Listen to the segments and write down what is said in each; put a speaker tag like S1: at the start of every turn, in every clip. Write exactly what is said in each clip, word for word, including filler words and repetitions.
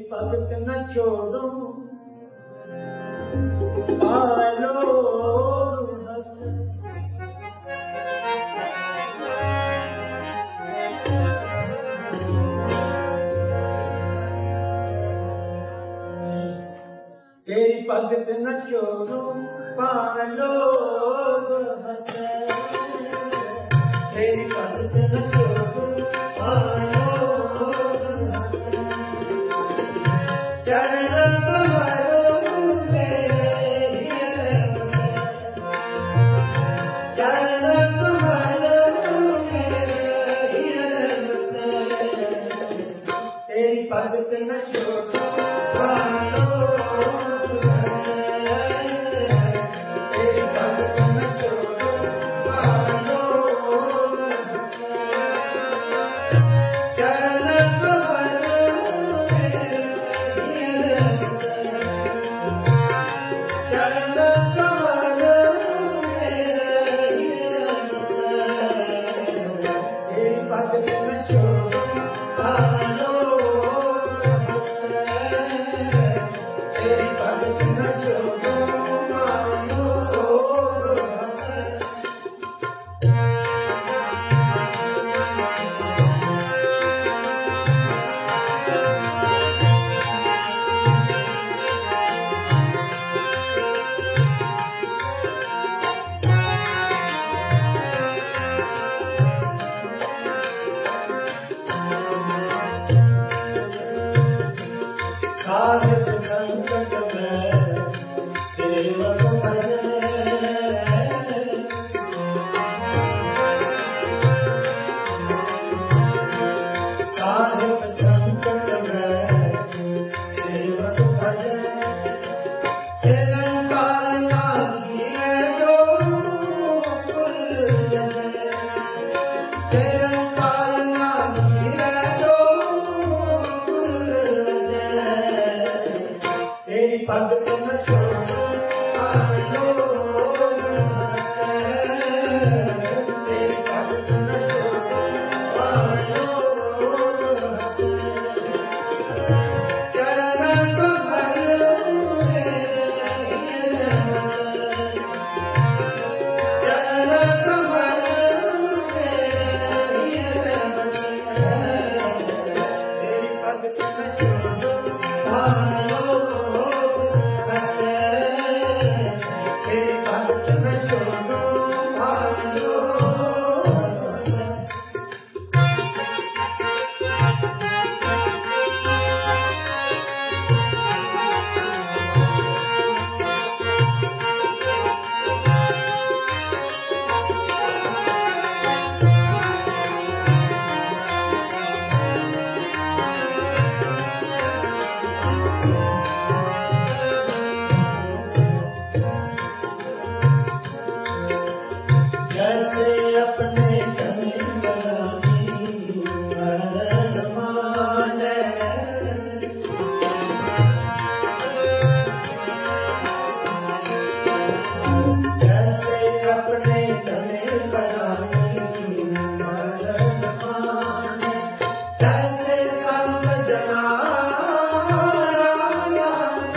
S1: भगत न छोड़ो पालो हंस। तेरी भगत न छोड़ो पालो हंस। तेरी भगत न छोड़ो पालो हंस। चरण कमलों में हिरण बसे। चरण कमलों में हिरण बसे। तेरी भगत न छोड़ो पालो हंस। तेरी भगत न छोड़ो पालो हंस। चरण कमलों में हिरण बसे। चरण कमलों में हिरण बसे। तेरी भगत न छोड़ो पालो हंस। तेरी भगत न छोड़ो पालो हंस। साहिब संकट में सेवक भजे। साहिब संकट में सेवक भजे। चिरंकाल लागिए जो कुल जने। चिरंकाल लागिए जो कुल जने। तेरी भगत न छोड़ो पालो हंस। तेरी भगत न छोड़ो पालो हंस। चरण कमलों में हिरण बसे। चरण कमलों में हिरण बसे। तेरी भगत न छोड़ो पालो हंस। तेरी भगत न छोड़ो पालो हंस। जैसे अपने तन बनानी मरण माने। जैसे अपने तन बनानी मरण माने। तैसे संग जना राम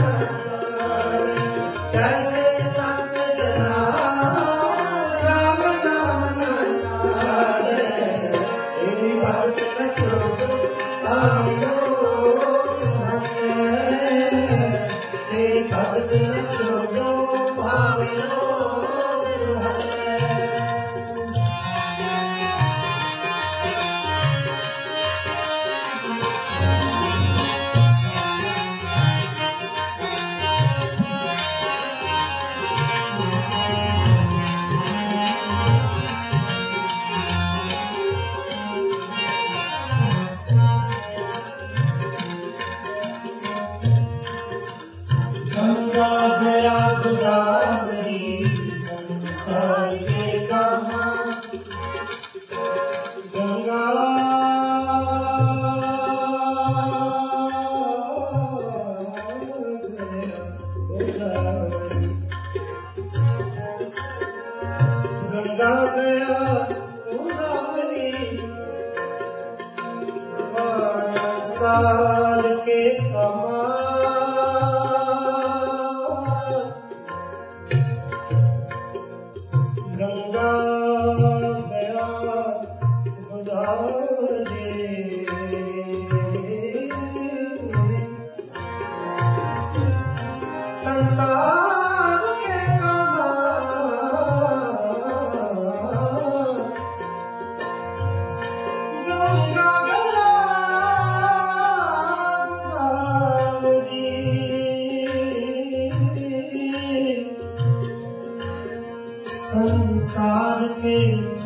S1: संसार के गंगा गोदावरी संसार के